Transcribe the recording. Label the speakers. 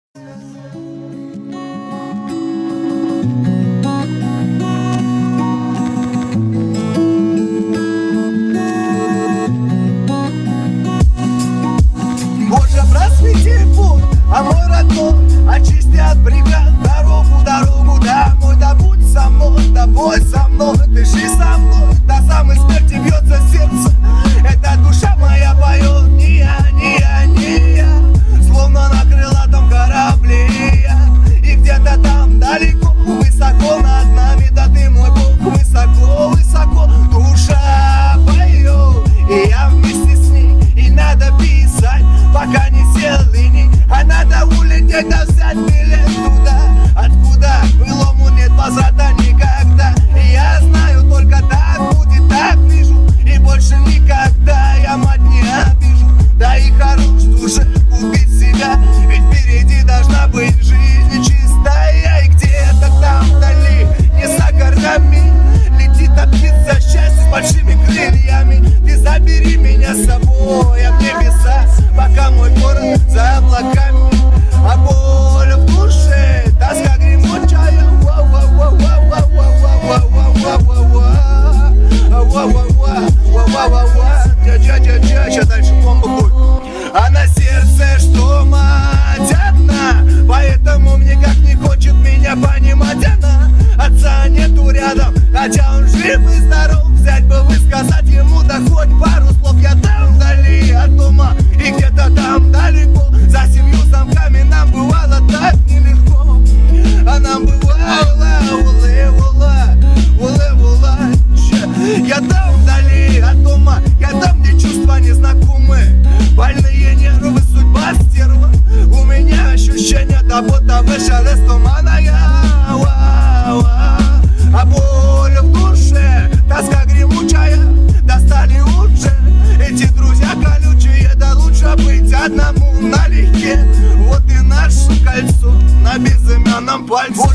Speaker 1: Боже, просвети путь, а мой родной очисти от преград дорогу домой. Да будь со мной, да бой со мной, дыши со мной, до самой смерти бьется сердце. Эта душа моя поет, не я, словно на крылатом корабле я. И где-то там далеко, высоко над нами, да ты мой Бог, высоко душа поет, и я вместе с ней. И надо писать, пока не сел линий, а надо улететь, да взять билет туда, откуда былому нет возврата никогда. И я знаю, только так будет, так вижу, и больше никогда я мать не обижу. Да и хорош уже купить себя, ведь впереди должна быть жизнь чистая. И где-то там вдали, не за горами, летит птица счастья с большими крыльями. Ты забери меня с собой, а в небеса, пока мой город за облаками. А боль в душе, тоска гремучая, что дальше бомба будет? А на сердце что мать одна, поэтому никак не хочет меня понимать она. Отца нету рядом, хотя он жив и здоров. Взять бы высказать ему, да хоть пару слов. Я там вдали от дома, и где-то там далеко, за 7 замками нам бывало так нелегко. А нам бывало я там вдали от дома, я там, где чувства незнакомые, больные нервы, судьба стерва. У меня ощущение, да будто вышел из тумана я. А боль в душе, тоска гремучая, достали уже эти друзья колючие. Да лучше быть одному налегке. Вот и наше кольцо на безымянном пальце.